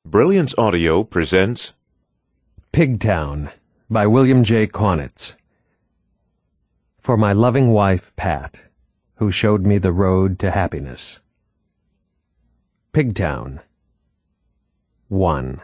Brilliance Audio presents Pigtown by William J. Kaunitz. For my loving wife, Pat, who showed me the road to happiness. Pigtown 1.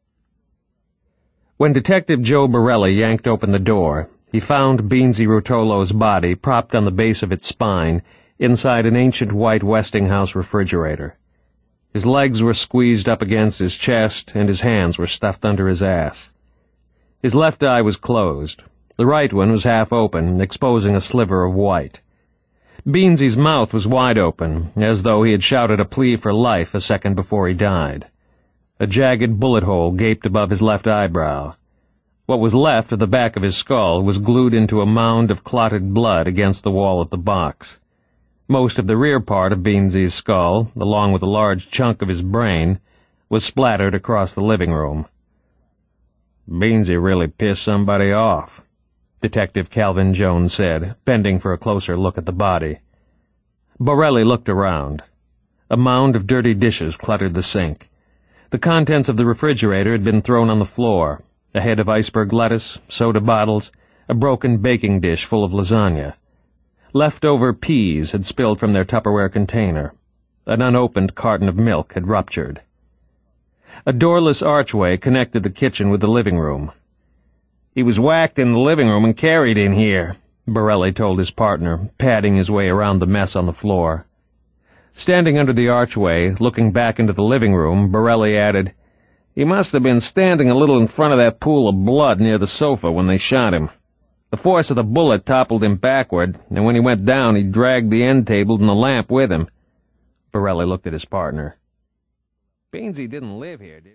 When Detective Joe Borelli yanked open the door, he found Beansy Rotolo's body propped on the base of its spine inside an ancient white Westinghouse refrigerator. His legs were squeezed up against his chest, and his hands were stuffed under his ass. His left eye was closed. The right one was half open, exposing a sliver of white. Beansy's mouth was wide open, as though he had shouted a plea for life a second before he died. A jagged bullet hole gaped above his left eyebrow. What was left of the back of his skull was glued into a mound of clotted blood against the wall of the box. Most of the rear part of Beansy's skull, along with a large chunk of his brain, was splattered across the living room. "Beansy really pissed somebody off," Detective Calvin Jones said, bending for a closer look at the body. Borelli looked around. A mound of dirty dishes cluttered the sink. The contents of the refrigerator had been thrown on the floor: a head of iceberg lettuce, soda bottles, a broken baking dish full of lasagna. Leftover peas had spilled from their Tupperware container. An unopened carton of milk had ruptured. A doorless archway connected the kitchen with the living room. "He was whacked in the living room and carried in here," Borelli told his partner, padding his way around the mess on the floor. Standing under the archway, looking back into the living room, Borelli added, "He must have been standing a little in front of that pool of blood near the sofa when they shot him. The force of the bullet toppled him backward, and when he went down he dragged the end table and the lamp with him." Borelli looked at his partner. "Beansy didn't live here, did he?"